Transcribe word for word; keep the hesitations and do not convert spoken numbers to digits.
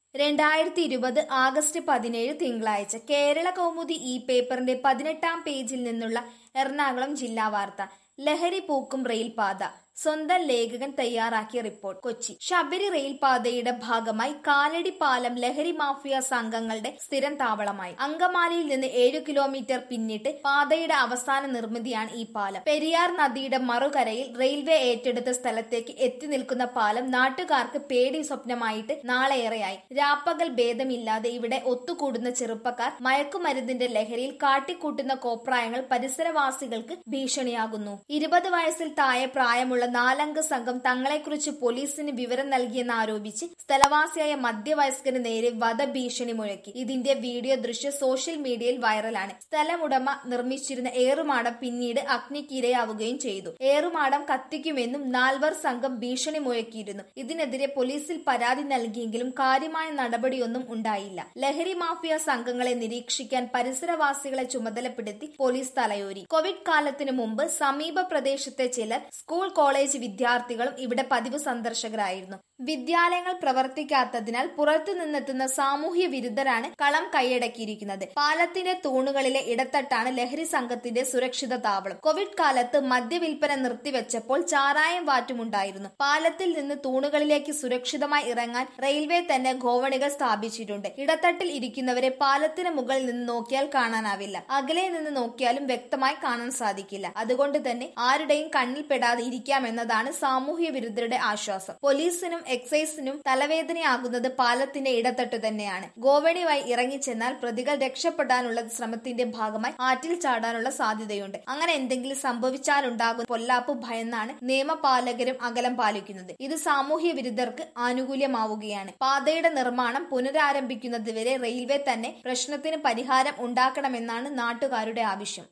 രണ്ടായിരത്തി ഇരുപത് ആഗസ്റ്റ് പതിനേഴ് തിങ്കളാഴ്ച കേരള കൗമുദി ഈ പേപ്പറിന്റെ പതിനെട്ടാം പേജിൽ നിന്നുള്ള എറണാകുളം ജില്ലാ വാർത്ത. ലഹരി പൂക്കും റെയിൽപാത. സ്വന്തം ലേഖകൻ തയ്യാറാക്കിയ റിപ്പോർട്ട്. കൊച്ചി. ശബരി റെയിൽപാതയുടെ ഭാഗമായി കാലടി പാലം ലഹരി മാഫിയ സംഘങ്ങളുടെ സ്ഥിരം താവളമായി. അങ്കമാലിയിൽ നിന്ന് ഏഴു കിലോമീറ്റർ പിന്നിട്ട് പാതയുടെ അവസാന നിർമ്മിതിയാണ് ഈ പാലം. പെരിയാർ നദിയുടെ മറുകരയിൽ റെയിൽവേ ഏറ്റെടുത്ത സ്ഥലത്തേക്ക് എത്തി നിൽക്കുന്ന പാലം നാട്ടുകാർക്ക് പേടി സ്വപ്നമായിട്ട് നാളെയേറെയായി. രാപ്പകൽ ഭേദമില്ലാതെ ഇവിടെ ഒത്തുകൂടുന്ന ചെറുപ്പക്കാർ മയക്കുമരുന്നിന്റെ ലഹരിയിൽ കാട്ടിക്കൂട്ടുന്ന കോപ്രായങ്ങൾ പരിസരവാസികൾക്ക് ഭീഷണിയാകുന്നു. ഇരുപത് വയസ്സിൽ താഴെ പ്രായമുള്ള നാലംഗ സംഘം തങ്ങളെക്കുറിച്ച് പോലീസിന് വിവരം നൽകിയെന്നാരോപിച്ച് സ്ഥലവാസിയായ മധ്യവയസ്കന് നേരെ വധഭീഷണി മുഴക്കി. ഇതിന്റെ വീഡിയോ ദൃശ്യം സോഷ്യൽ മീഡിയയിൽ വൈറലാണ്. സ്ഥലമുടമ നിർമ്മിച്ചിരുന്ന ഏറുമാടം പിന്നീട് അഗ്നിക്കിരയാവുകയും ചെയ്തു. ഏറുമാടം കത്തിക്കുമെന്നും നാൽവർ സംഘം ഭീഷണി മുഴക്കിയിരുന്നു. ഇതിനെതിരെ പോലീസിൽ പരാതി നൽകിയെങ്കിലും കാര്യമായ നടപടിയൊന്നും ഉണ്ടായില്ല. ലഹരി മാഫിയ സംഘങ്ങളെ നിരീക്ഷിക്കാൻ പരിസരവാസികളെ ചുമതലപ്പെടുത്തി പോലീസ് തലയൂരി. കോവിഡ് കാലത്തിനു മുമ്പ് സമീപ പ്രദേശത്തെ ചിലർ സ്കൂൾ കോളേജ് വിദ്യാർത്ഥികളും ഇവിടെ പതിവ് സന്ദർശകരായിരുന്നു. വിദ്യാലയങ്ങൾ പ്രവർത്തിക്കാത്തതിനാൽ പുറത്തു നിന്നെത്തുന്ന സാമൂഹ്യ വിരുദ്ധരാണ് കളം കൈയടക്കിയിരിക്കുന്നത്. പാലത്തിന്റെ തൂണുകളിലെ ഇടത്തട്ടാണ് ലഹരി സംഘത്തിന്റെ സുരക്ഷിത താവളം. കോവിഡ് കാലത്ത് മദ്യവിൽപ്പന നിർത്തിവെച്ചപ്പോൾ ചാരായം വാറ്റുമുണ്ടായിരുന്നു. പാലത്തിൽ നിന്ന് തൂണുകളിലേക്ക് സുരക്ഷിതമായി ഇറങ്ങാൻ റെയിൽവേ തന്നെ ഗോവണികൾ സ്ഥാപിച്ചിട്ടുണ്ട്. ഇടത്തട്ടിൽ ഇരിക്കുന്നവരെ പാലത്തിന് മുകളിൽ നിന്ന് നോക്കിയാൽ കാണാനാവില്ല. അകലെ നിന്ന് നോക്കിയാലും വ്യക്തമായി കാണാൻ സാധിക്കില്ല. അതുകൊണ്ട് തന്നെ ആരുടെയും കണ്ണിൽ പെടാതെ ഇരിക്കാമെന്നതാണ് സാമൂഹ്യ വിരുദ്ധരുടെ ആശ്വാസം. പോലീസിനും എക്സൈസിനും തലവേദനയാകുന്നത് പാലത്തിന്റെ ഇടത്തട്ട് തന്നെയാണ്. ഗോവണി വഴി ഇറങ്ങിച്ചെന്നാൽ പ്രതികൾ രക്ഷപ്പെടാനുള്ള ശ്രമത്തിന്റെ ഭാഗമായി ആറ്റിൽ ചാടാനുള്ള സാധ്യതയുണ്ട്. അങ്ങനെ എന്തെങ്കിലും സംഭവിച്ചാലുണ്ടാകുന്ന പൊല്ലാപ്പ് ഭയന്നാണ് നിയമപാലകരും അകലം പാലിക്കുന്നത്. ഇത് സാമൂഹ്യ വിരുദ്ധർക്ക് ആനുകൂല്യമാവുകയാണ്. പാതയുടെ നിർമ്മാണം പുനരാരംഭിക്കുന്നതുവരെ റെയിൽവേ തന്നെ പ്രശ്നത്തിന് പരിഹാരം ഉണ്ടാക്കണമെന്നാണ് നാട്ടുകാരുടെ ആവശ്യം.